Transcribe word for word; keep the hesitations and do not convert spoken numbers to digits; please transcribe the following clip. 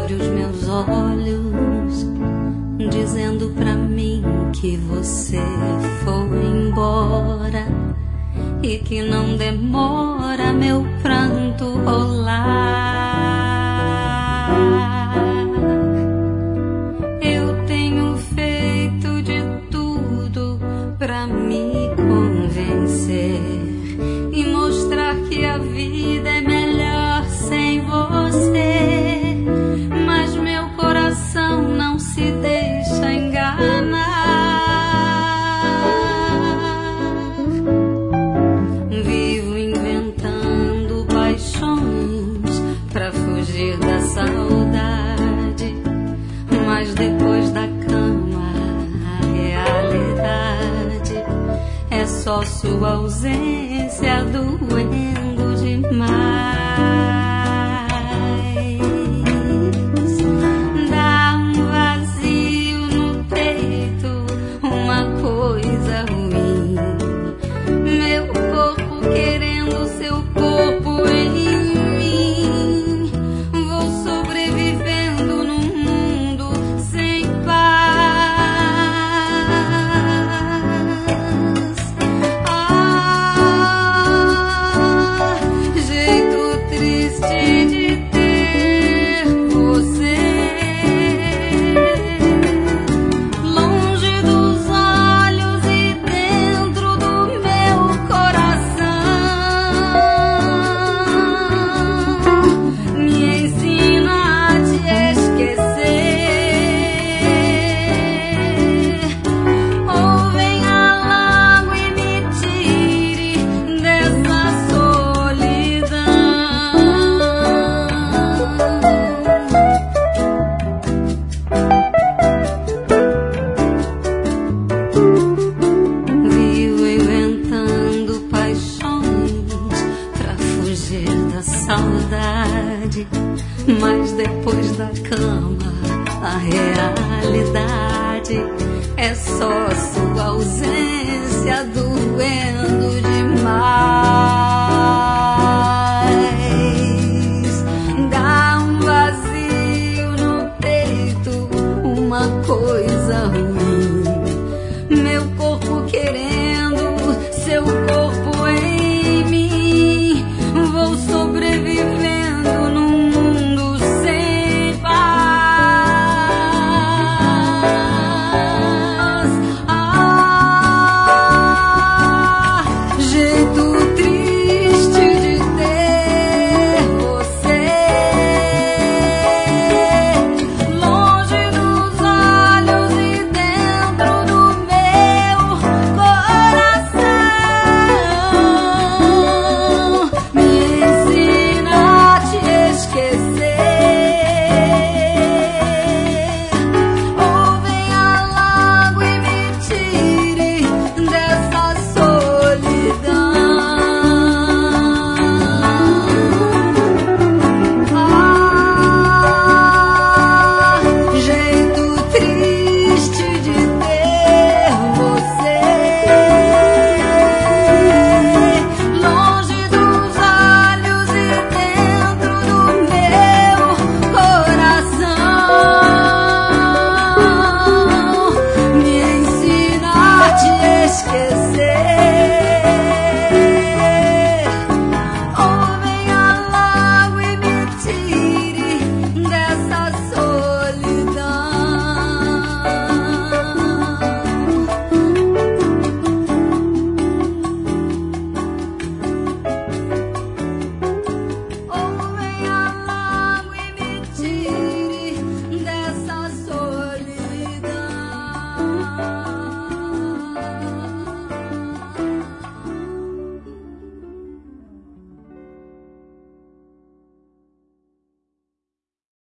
abre os meus olhos, dizendo pra mim que você foi embora e que não demora meu pranto rolar. Eu tenho feito de tudo pra me convencer e mostrar que a vida é melhor sem você, mas meu coração não se deixa enganar. Vivo inventando paixões pra fugir da saudade, mas depois da cama a realidade é só sua ausência doendo demais. Dá um vazio no peito, uma coisa ruim, meu corpo querendo seu corpo em mim. Vou sobrevivendo num mundo sem paz. Ah, jeito triste de ter você longe dos olhos e dentro do meu coração. Me ensina a te esquecer, ou venha logo e me tire dessa solidão. Vivo inventando paixões pra fugir da saudade, mas depois da cama a realidade é só sua ausência doendo demais.